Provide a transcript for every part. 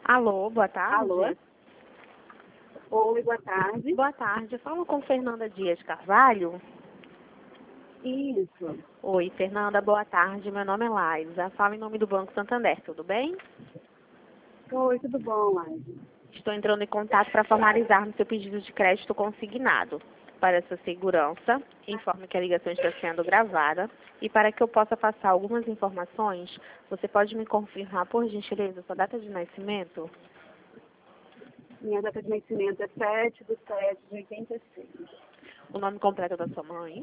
Alô, boa Alô? tarde. Oi, boa tarde. Boa tarde, eu falo com Fernanda Dias Carvalho. Isso. Oi, Fernanda, boa tarde. Meu nome é Laísa. Falo em nome do Banco Santander, tudo bem? Oi, tudo bom, Laís? Estou entrando em contato para formalizar no seu pedido de crédito consignado. Para sua segurança, informe que a ligação está sendo gravada e para que eu possa passar algumas informações, você pode me confirmar, por gentileza, sua data de nascimento? Minha data de nascimento é 7/7/86. O nome completo da sua mãe?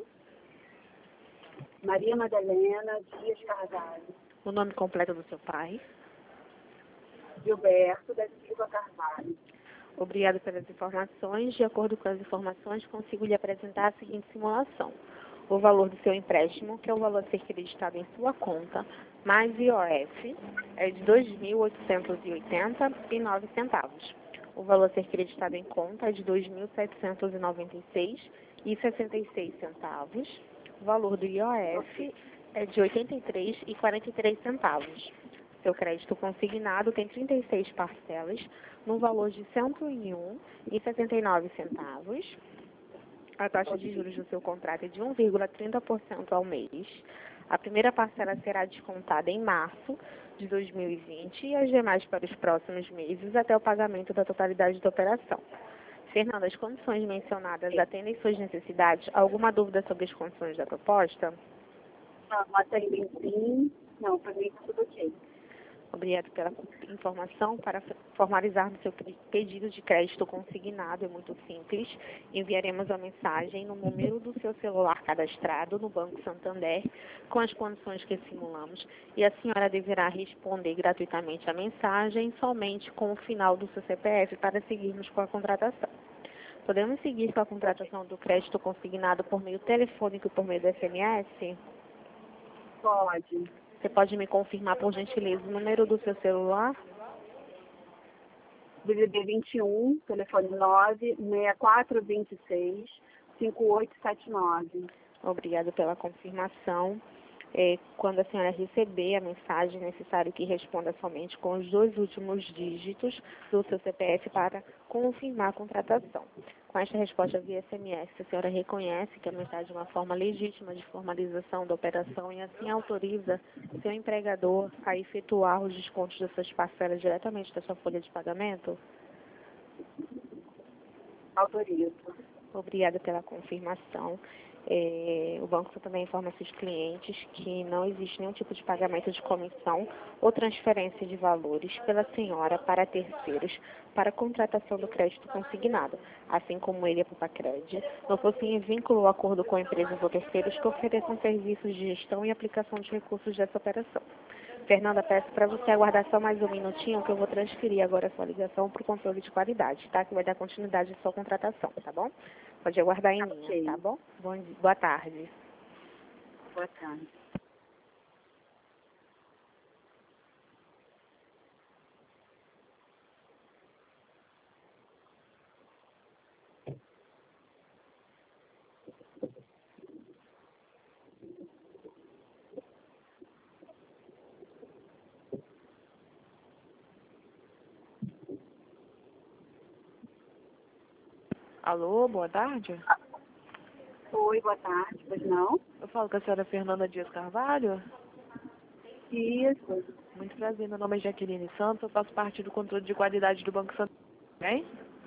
Maria Madalena Dias Carvalho. O nome completo do seu pai? Gilberto da Silva Carvalho. Obrigada pelas informações. De acordo com as informações, consigo lhe apresentar a seguinte simulação. O valor do seu empréstimo, que é o valor a ser creditado em sua conta, mais IOF, é de R$ 2.880,09. O valor a ser creditado em conta é de R$ 2.796,66. O valor do IOF é de R$ 83,43. Seu crédito consignado tem 36 parcelas, no valor de R$ 101,79. A taxa de juros do seu contrato é de 1,30% ao mês. A primeira parcela será descontada em março de 2020 e as demais para os próximos meses até o pagamento da totalidade da operação. Fernanda, as condições mencionadas atendem suas necessidades? Alguma dúvida sobre as condições da proposta? Não, até bem sim. Não, para mim tá tudo ok. Obrigada pela informação. Para formalizar o seu pedido de crédito consignado, é muito simples. Enviaremos a mensagem no número do seu celular cadastrado no Banco Santander, com as condições que simulamos, e a senhora deverá responder gratuitamente a mensagem somente com o final do seu CPF para seguirmos com a contratação. Podemos seguir com a contratação do crédito consignado por meio telefônico e por meio do SMS? Pode. Você pode me confirmar, por gentileza, o número do seu celular? DDD 21, telefone 96426-5879. Obrigada pela confirmação. Quando a senhora receber a mensagem, é necessário que responda somente com os 2 últimos dígitos do seu CPF para confirmar a contratação. Com esta resposta via SMS, a senhora reconhece que a mensagem é uma forma legítima de formalização da operação e assim autoriza seu empregador a efetuar os descontos das suas parcelas diretamente da sua folha de pagamento? Autorizo. Obrigada pela confirmação. O banco também informa seus clientes que não existe nenhum tipo de pagamento de comissão ou transferência de valores pela senhora para terceiros para a contratação do crédito consignado, assim como ele e a Papacred não possuem vínculo ou acordo com empresas ou terceiros que ofereçam serviços de gestão e aplicação de recursos dessa operação. Fernanda, peço para você aguardar só mais um minutinho que eu vou transferir agora a sua ligação para o controle de qualidade, tá? Que vai dar continuidade à sua contratação, tá bom? Pode aguardar em linha, Ok. tá bom? Boa tarde. Boa tarde. Alô, boa tarde. Oi, boa tarde. Pois não? Eu falo com a senhora Fernanda Dias Carvalho. Isso. Muito prazer, meu nome é Jaqueline Santos, eu faço parte do controle de qualidade do Banco Santander. Bem?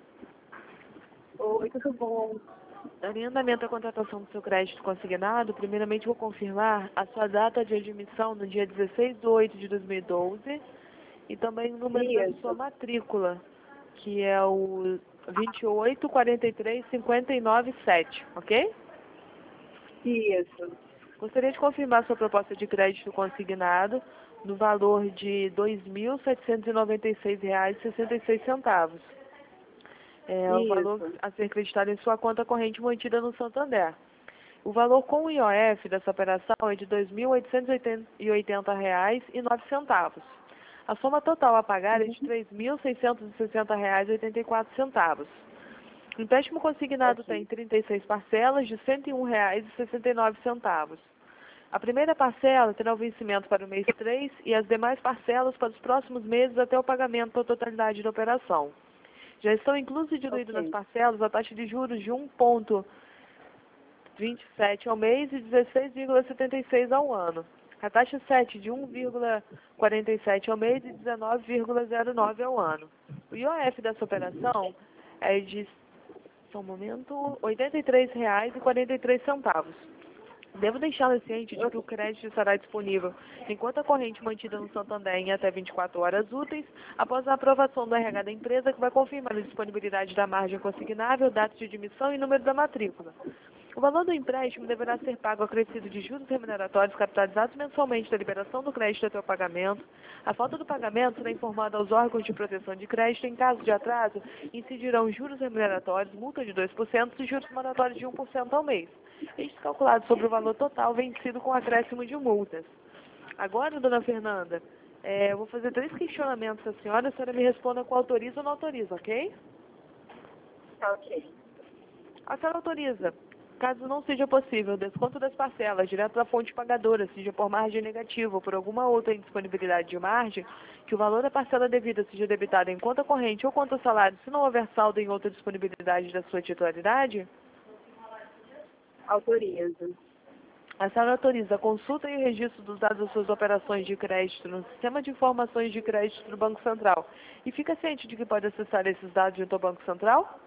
Oi, tudo bom? Em andamento a contratação do seu crédito consignado, primeiramente vou confirmar a sua data de admissão no dia 16/8/2012 e também o número da sua Isso. matrícula, que é o 2843597, ok? Isso. Gostaria de confirmar sua proposta de crédito consignado no valor de R$ 2.796,66. É o valor Isso. a ser creditado em sua conta corrente mantida no Santander. O valor com o IOF dessa operação é de R$ 2.880,09. A soma total a pagar é de R$ 3.660,84. O empréstimo consignado tem 36 parcelas de R$ 101,69. A primeira parcela terá o vencimento para o mês 3 e as demais parcelas para os próximos meses até o pagamento da totalidade da operação. Já estão inclusos e diluídos nas parcelas a taxa de juros de 1,27 ao mês e 16,76 ao ano. A taxa 7 de 1,47 ao mês e 19,09 ao ano. O IOF dessa operação é de, só um momento, R$ 83,43. Devo deixá-la ciente de que o crédito estará disponível enquanto a corrente mantida no Santander em até 24 horas úteis, após a aprovação do RH da empresa, que vai confirmar a disponibilidade da margem consignável, data de admissão e número da matrícula. O valor do empréstimo deverá ser pago acrescido de juros remuneratórios capitalizados mensalmente da liberação do crédito até o pagamento. A falta do pagamento será informada aos órgãos de proteção de crédito. Em caso de atraso, incidirão juros remuneratórios, multa de 2% e juros mandatórios de 1% ao mês. Estes calculados sobre o valor total vencido com acréscimo de multas. Agora, dona Fernanda, eu vou fazer 3 questionamentos à senhora. A senhora me responda com autoriza ou não autoriza, ok? Tá ok. A senhora autoriza, caso não seja possível, o desconto das parcelas direto da fonte pagadora, seja por margem negativa ou por alguma outra indisponibilidade de margem, que o valor da parcela devida seja debitado em conta corrente ou conta salário, se não houver saldo em outra disponibilidade da sua titularidade? Autoriza. A senhora autoriza a consulta e o registro dos dados das suas operações de crédito no Sistema de Informações de Crédito do Banco Central e fica ciente de que pode acessar esses dados junto ao Banco Central?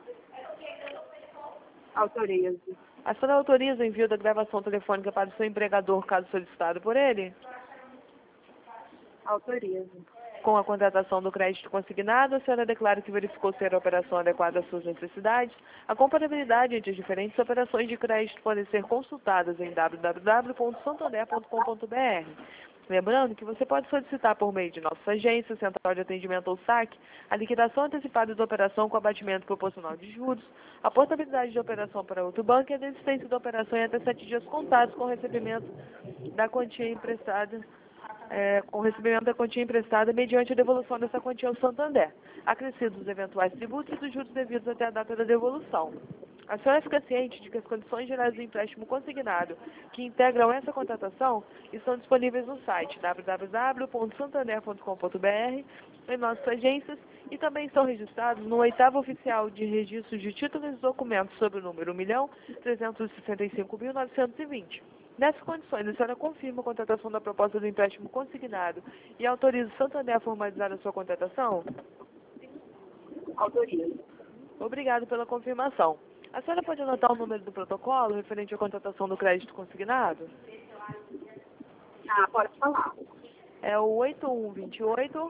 Autoriza. A senhora autoriza o envio da gravação telefônica para o seu empregador, caso solicitado por ele? Autoriza. Com a contratação do crédito consignado, a senhora declara que verificou ser a operação adequada às suas necessidades. A comparabilidade entre as diferentes operações de crédito podem ser consultadas em www.santander.com.br. Lembrando que você pode solicitar por meio de nossa agência, Central de Atendimento ou SAC, a liquidação antecipada da operação com abatimento proporcional de juros, a portabilidade de operação para outro banco e a desistência da operação em até 7 dias contados com o recebimento da quantia emprestada mediante a devolução dessa quantia ao Santander, acrescidos os eventuais tributos e dos juros devidos até a data da devolução. A senhora fica ciente de que as condições gerais do empréstimo consignado que integram essa contratação estão disponíveis no site www.santander.com.br, em nossas agências, e também estão registrados no 8º Oficial de Registro de Títulos e Documentos sob o número 1.365.920. Nessas condições, a senhora confirma a contratação da proposta do empréstimo consignado e autoriza o Santander a formalizar a sua contratação? Autoriza. Obrigado pela confirmação. A senhora pode anotar o número do protocolo referente à contratação do crédito consignado? Ah, pode falar. É o 8128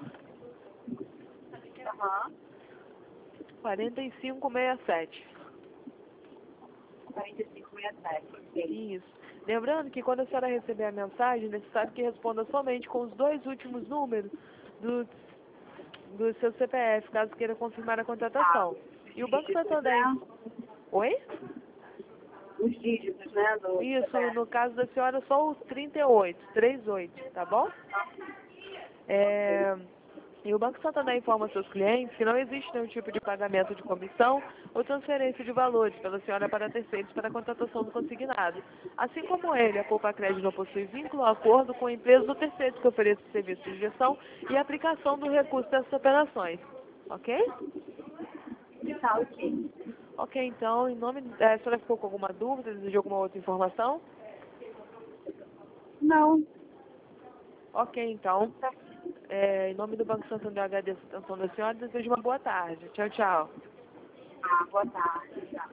4567. 4567. Isso. Lembrando que quando a senhora receber a mensagem, é necessário que responda somente com os 2 últimos números do seu CPF, caso queira confirmar a contratação. E o Banco Santander... Oi? Os dígitos, né? Isso, no caso da senhora, só o 38, tá bom? E o Banco Santander informa aos seus clientes que não existe nenhum tipo de pagamento de comissão ou transferência de valores pela senhora para terceiros para a contratação do consignado. Assim como ele, a Poupa Crédito não possui vínculo ou acordo com a empresa ou terceiros que ofereça serviço de gestão e aplicação do recurso dessas operações. Ok? Tá, ok. Ok, então, em nome... A senhora ficou com alguma dúvida, deseja alguma outra informação? Não. Ok, então. Em nome do Banco Santander, agradeço a atenção da senhora e desejo uma boa tarde. Tchau, tchau. Ah, boa tarde. Tchau.